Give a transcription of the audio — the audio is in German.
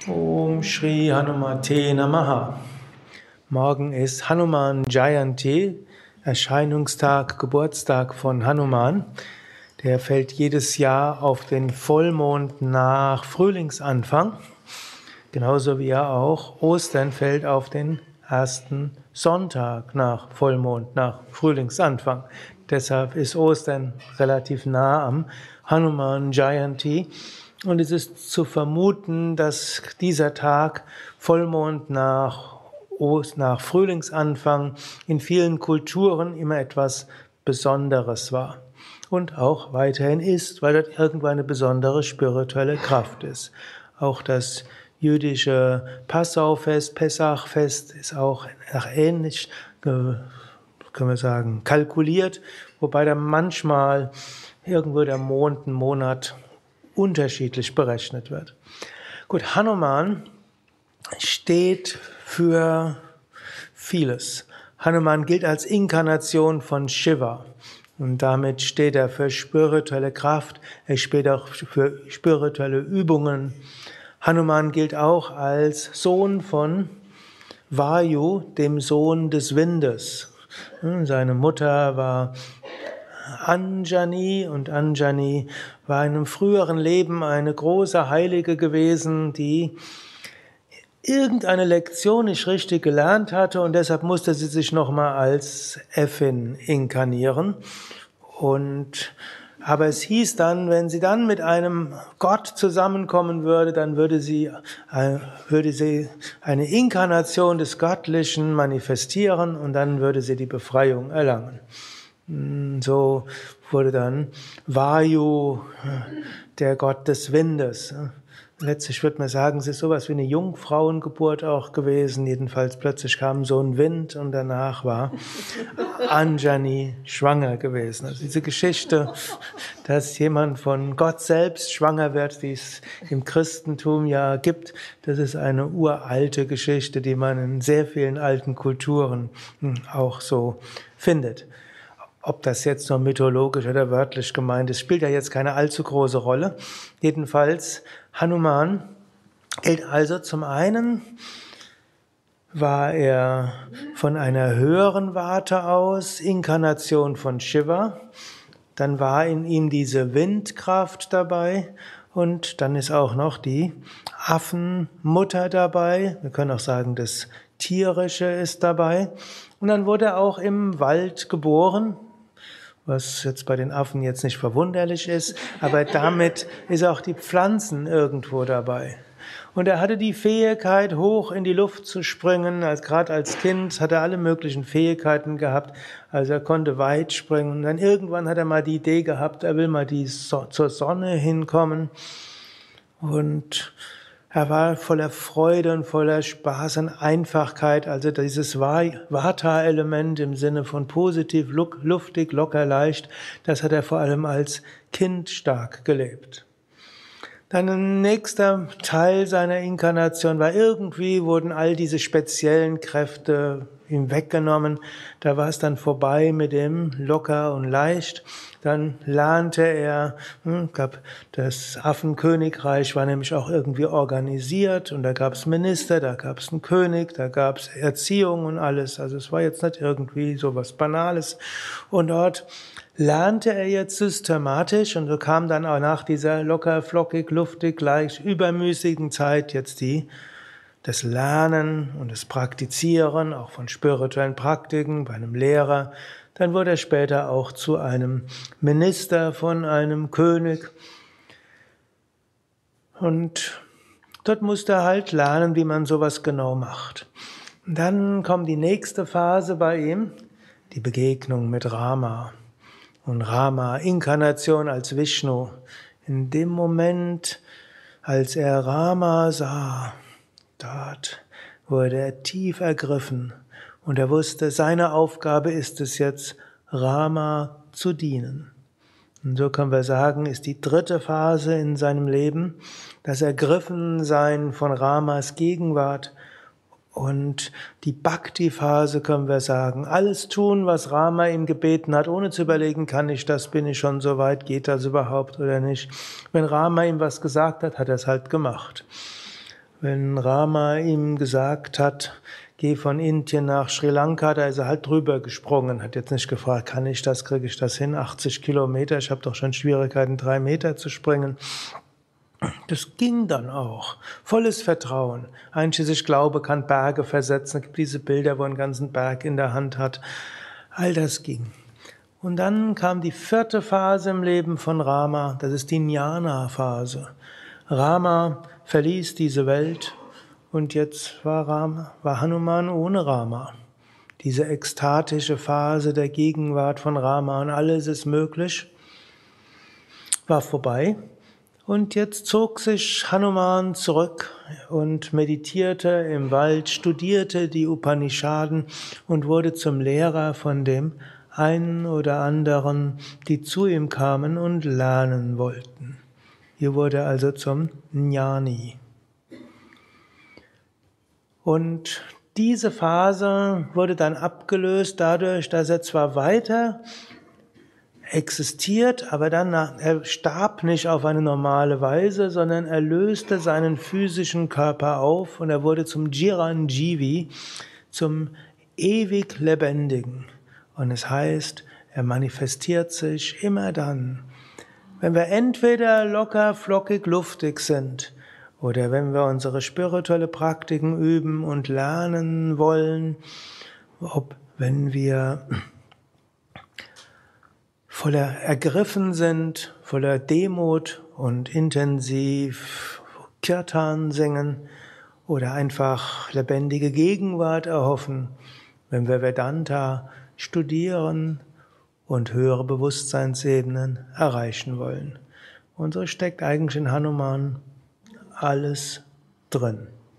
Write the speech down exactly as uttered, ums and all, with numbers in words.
Om Shri Hanumate Namaha. Morgen ist Hanuman Jayanti, Erscheinungstag, Geburtstag von Hanuman. Der fällt jedes Jahr auf den Vollmond nach Frühlingsanfang. Genauso wie er auch Ostern fällt auf den ersten Sonntag nach Vollmond, nach Frühlingsanfang. Deshalb ist Ostern relativ nah am Hanuman Jayanti. Und es ist zu vermuten, dass dieser Tag Vollmond nach, Ost, nach Frühlingsanfang in vielen Kulturen immer etwas Besonderes war. Und auch weiterhin ist, weil dort irgendwann eine besondere spirituelle Kraft ist. Auch das jüdische Passaufest, Pessachfest ist auch nach ähnlich, können wir sagen, kalkuliert, wobei da manchmal irgendwo der Mond, ein Monat unterschiedlich berechnet wird. Gut, Hanuman steht für vieles. Hanuman gilt als Inkarnation von Shiva und damit steht er für spirituelle Kraft, er steht auch für spirituelle Übungen. Hanuman gilt auch als Sohn von Vayu, dem Sohn des Windes. Seine Mutter war Anjani und Anjani war in einem früheren Leben eine große Heilige gewesen, die irgendeine Lektion nicht richtig gelernt hatte und deshalb musste sie sich nochmal als Äffin inkarnieren. Und, aber es hieß dann, wenn sie dann mit einem Gott zusammenkommen würde, dann würde sie, äh, würde sie eine Inkarnation des Göttlichen manifestieren und dann würde sie die Befreiung erlangen. So wurde dann Vayu der Gott des Windes. Letztlich würde man sagen, es ist sowas wie eine Jungfrauengeburt auch gewesen. Jedenfalls plötzlich kam so ein Wind und danach war Anjani schwanger gewesen. Also diese Geschichte, dass jemand von Gott selbst schwanger wird, die es im Christentum ja gibt, das ist eine uralte Geschichte, die man in sehr vielen alten Kulturen auch so findet. Ob das jetzt nur mythologisch oder wörtlich gemeint ist, spielt ja jetzt keine allzu große Rolle. Jedenfalls, Hanuman gilt also zum einen, war er von einer höheren Warte aus Inkarnation von Shiva, dann war in ihm diese Windkraft dabei und dann ist auch noch die Affenmutter dabei. Wir können auch sagen, das Tierische ist dabei. Und dann wurde er auch im Wald geboren, was jetzt bei den Affen jetzt nicht verwunderlich ist, aber damit ist auch die Pflanzen irgendwo dabei. Und er hatte die Fähigkeit, hoch in die Luft zu springen. Als, gerade als Kind hat er alle möglichen Fähigkeiten gehabt. Also er konnte weit springen. Und dann irgendwann hat er mal die Idee gehabt, er will mal die so- zur Sonne hinkommen. Und er war voller Freude und voller Spaß und Einfachkeit, also dieses Vata-Element im Sinne von positiv, luftig, locker, leicht, das hat er vor allem als Kind stark gelebt. Dann ein nächster Teil seiner Inkarnation war, irgendwie wurden all diese speziellen Kräfte ihm weggenommen. Da war es dann vorbei mit dem locker und leicht. Dann lernte er, hm, gab das Affenkönigreich war nämlich auch irgendwie organisiert und da gab es Minister, da gab es einen König, da gab es Erziehung und alles. Also es war jetzt nicht irgendwie so was Banales. Und dort lernte er jetzt systematisch und so kam dann auch nach dieser locker, flockig, luftig, leicht, übermüßigen Zeit jetzt die, das Lernen und das Praktizieren, auch von spirituellen Praktiken bei einem Lehrer. Dann wurde er später auch zu einem Minister von einem König. Und dort musste er halt lernen, wie man sowas genau macht. Und dann kommt die nächste Phase bei ihm, die Begegnung mit Rama. Und Rama, Inkarnation als Vishnu. In dem Moment, als er Rama sah, dort wurde er tief ergriffen und er wusste, seine Aufgabe ist es jetzt, Rama zu dienen. Und so können wir sagen, ist die dritte Phase in seinem Leben, das Ergriffensein von Ramas Gegenwart. Und die Bhakti-Phase können wir sagen, alles tun, was Rama ihm gebeten hat, ohne zu überlegen, kann ich das, bin ich schon so weit, geht das überhaupt oder nicht. Wenn Rama ihm was gesagt hat, hat er es halt gemacht. Wenn Rama ihm gesagt hat, geh von Indien nach Sri Lanka, da ist er halt drüber gesprungen, hat jetzt nicht gefragt, kann ich das, kriege ich das hin, achtzig Kilometer, ich habe doch schon Schwierigkeiten, drei Meter zu springen. Das ging dann auch. Volles Vertrauen. Einschließlich Glaube kann Berge versetzen. Es gibt diese Bilder, wo er einen ganzen Berg in der Hand hat. All das ging. Und dann kam die vierte Phase im Leben von Rama, das ist die Jnana-Phase. Rama verließ diese Welt und jetzt war, Rama, war Hanuman ohne Rama. Diese ekstatische Phase der Gegenwart von Rama und alles ist möglich, war vorbei. Und jetzt zog sich Hanuman zurück und meditierte im Wald, studierte die Upanishaden und wurde zum Lehrer von dem einen oder anderen, die zu ihm kamen und lernen wollten. Hier wurde er also zum Jnani. Und diese Phase wurde dann abgelöst dadurch, dass er zwar weiter existiert, aber dann, er starb nicht auf eine normale Weise, sondern er löste seinen physischen Körper auf und er wurde zum Chiranjeevi, zum ewig Lebendigen. Und es heißt, er manifestiert sich immer dann, wenn wir entweder locker, flockig, luftig sind oder wenn wir unsere spirituelle Praktiken üben und lernen wollen, ob wenn wir voller ergriffen sind, voller Demut und intensiv Kirtan singen oder einfach lebendige Gegenwart erhoffen, wenn wir Vedanta studieren und höhere Bewusstseinsebenen erreichen wollen. Und so steckt eigentlich in Hanuman alles drin.